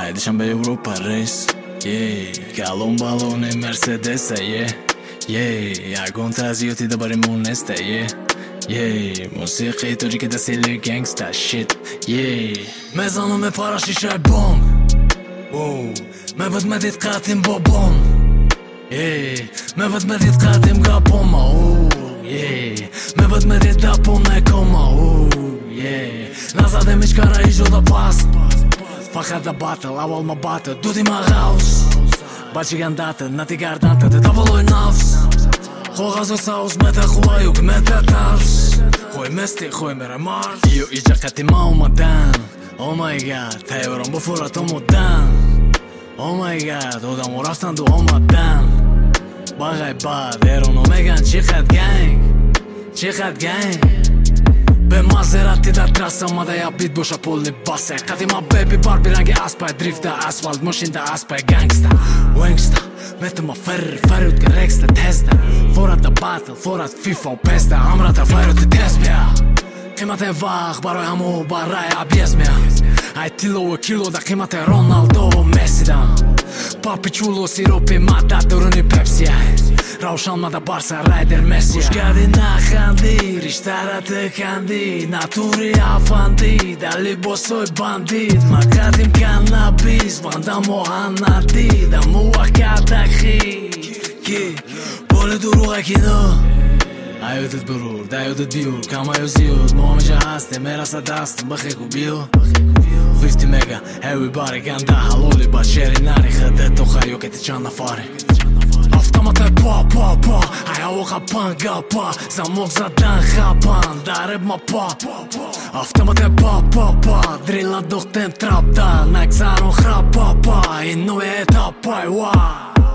Հայդիշան բե Եվրոպա ռես Կալոն բալոն է Mercedes Ագոն տազիոթի դաբարի մունեստ Մուսիղի տոջի կետա սիլի gangsta shit Մեզ անում է պարաշիշայ բոմ Մե վդ մե դիտ կատիմ բոբոմ Մե վդ մե դիտ կատիմ գապոմա Մե վդ մե դիտ դապոմ է կոմա Назад εμείς καραΐζω το past Fuck the battle, I want my battle Do the my house Baci gandată, nati gardată De double enough Χωγάζω σάους με τα χουάιου και με τα τάρς Χωί μέστη, χωί με ρεμάρ Ιου ήτσα κάτι μάου μαντάν Oh my god, θα ευρών που φορά το μοντάν Oh my god, όταν μου ράφταν του ομαντάν Bagay bad, eron omegan Chichat gang Be Maserati da trasa ma da ja bit bosha polni base Kati ma baby Barbie rangi aspaj Drifta asfalt moshin da aspaj gangsta Wangsta Vete ma ferri ut ke reksta testa Forat da battle, forat FIFA u pesta Amra ta fajru ti tespja Kimat e vaq, baroj amu baraj abjesmja Aj tilo e kilo da kimat e Ronaldo Messi da Papi čulo siropi mata duruni Pepsi Ravshan ma da Barca Rider Messi Ushkadi na khandi, rishtara të kandi Naturi afandi, dali bosoj bandit Ma katim kannabis, vanda mohanati Da mua kata khi Bole duru e kino Ajo të t'bërur, da jo të t'bjur Kam ajo zjur, mua me gjahaste Mera sa dast, më kheku bjo 50 mega, everybody ganda Haloli ba qeri nari Khëdet to kha jo këti qanda fare Автомат е па А ја оха панга па За мог за дан хапан Да реп ма па Автомат е па Дрила дохтен трап да Нак зарон храп па И но е та па